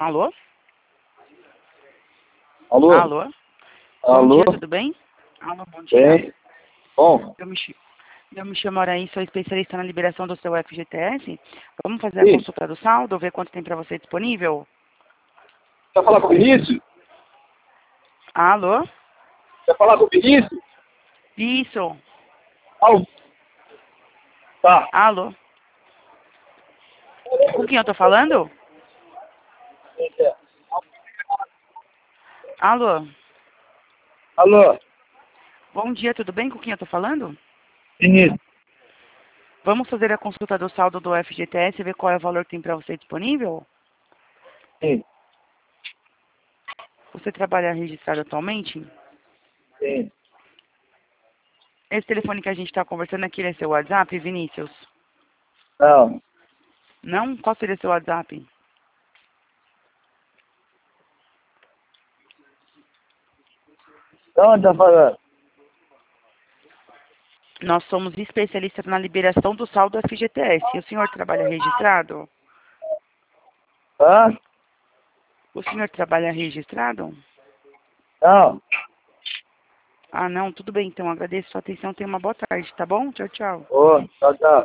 Alô? Alô? Alô? Bom Alô? dia, tudo bem? Alô, bom dia. Bem? Bom, Eu me chamo Araí, sou especialista na liberação do seu FGTS. Vamos fazer a sim. consulta do saldo, ver quanto tem para você disponível? Quer falar com o Vinícius? Alô? Quer falar com o Vinícius? Isso. Alô? Tá. Alô? Com quem eu tô falando? Alô? Alô? Bom dia, tudo bem? Com quem eu tô falando? Vinícius? Vamos fazer a consulta do saldo do FGTS e ver qual é o valor que tem para você disponível? Sim. Você trabalha registrado atualmente? Sim. Esse telefone que a gente está conversando aqui é seu WhatsApp, Vinícius? Não. Não? Qual seria seu WhatsApp? De onde tá falando? Nós somos especialistas na liberação do saldo FGTS. E o senhor trabalha registrado? Hã? O senhor trabalha registrado? Não. Ah, não, tudo bem então. Agradeço a sua atenção. Tenha uma boa tarde, tá bom? Tchau, tchau. Ô, tchau, tchau.